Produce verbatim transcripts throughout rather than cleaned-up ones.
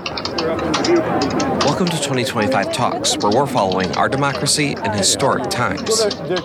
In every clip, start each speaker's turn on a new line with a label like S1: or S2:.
S1: Welcome to twenty twenty-five Talks, where we're following our democracy in historic times.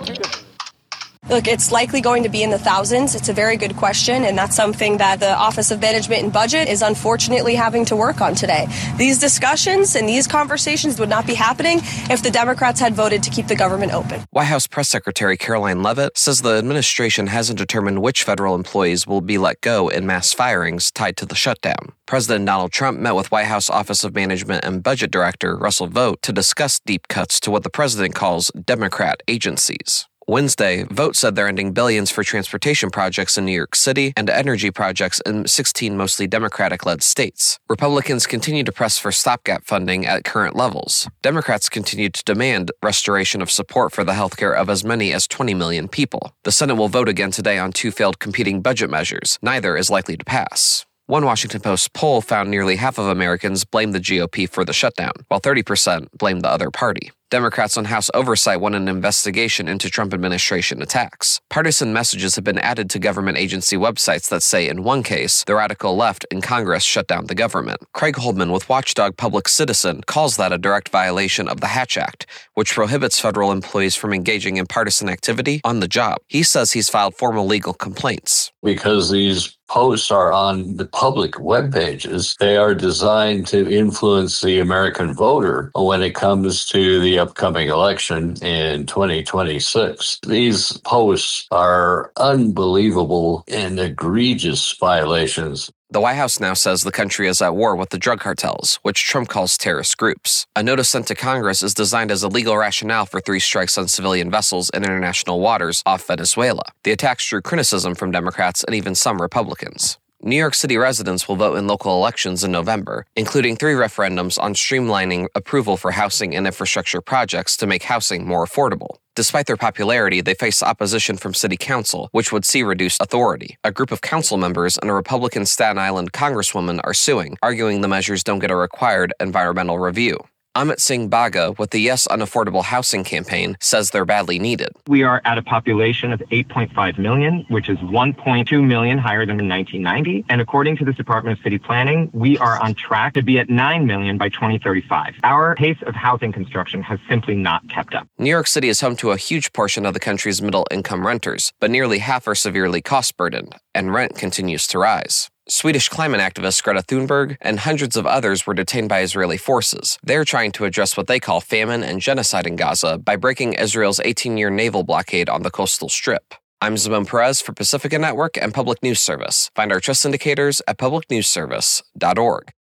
S2: Look, it's likely going to be in the thousands. It's a very good question, and that's something that the Office of Management and Budget is unfortunately having to work on today. These discussions and these conversations would not be happening if the Democrats had voted to keep the government open.
S1: White House Press Secretary Caroline Leavitt says the administration hasn't determined which federal employees will be let go in mass firings tied to the shutdown. President Donald Trump met with White House Office of Management and Budget Director Russell Vought to discuss deep cuts to what the president calls Democrat agencies. Wednesday, Vought said they're ending billions for transportation projects in New York City and energy projects in sixteen mostly Democratic-led states. Republicans continue to press for stopgap funding at current levels. Democrats continue to demand restoration of support for the healthcare of as many as twenty million people. The Senate will vote again today on two failed competing budget measures. Neither is likely to pass. One Washington Post poll found nearly half of Americans blame the G O P for the shutdown, while thirty percent blame the other party. Democrats on House oversight want an investigation into Trump administration attacks. Partisan messages have been added to government agency websites that say, in one case, the radical left in Congress shut down the government. Craig Holdman with watchdog Public Citizen calls that a direct violation of the Hatch Act, which prohibits federal employees from engaging in partisan activity on the job. He says he's filed formal legal complaints.
S3: Because these posts are on the public web pages, they are designed to influence the American voter when it comes to the upcoming election in twenty twenty-six. These posts are unbelievable and egregious violations.
S1: The White House now says the country is at war with the drug cartels, which Trump calls terrorist groups. A notice sent to Congress is designed as a legal rationale for three strikes on civilian vessels in international waters off Venezuela. The attacks drew criticism from Democrats and even some Republicans. New York City residents will vote in local elections in November, including three referendums on streamlining approval for housing and infrastructure projects to make housing more affordable. Despite their popularity, they face opposition from City Council, which would see reduced authority. A group of council members and a Republican Staten Island congresswoman are suing, arguing the measures don't get a required environmental review. Amit Singh Baga with the Yes Unaffordable Housing campaign says they're badly needed.
S4: We are at a population of eight point five million, which is one point two million higher than in nineteen ninety. And according to the Department of City Planning, we are on track to be at nine million by twenty thirty-five. Our pace of housing construction has simply not kept up.
S1: New York City is home to a huge portion of the country's middle-income renters, but nearly half are severely cost-burdened, and rent continues to rise. Swedish climate activist Greta Thunberg and hundreds of others were detained by Israeli forces. They're trying to address what they call famine and genocide in Gaza by breaking Israel's eighteen-year naval blockade on the coastal strip. I'm Zimon Perez for Pacifica Network and Public News Service. Find our trust indicators at public news service dot org.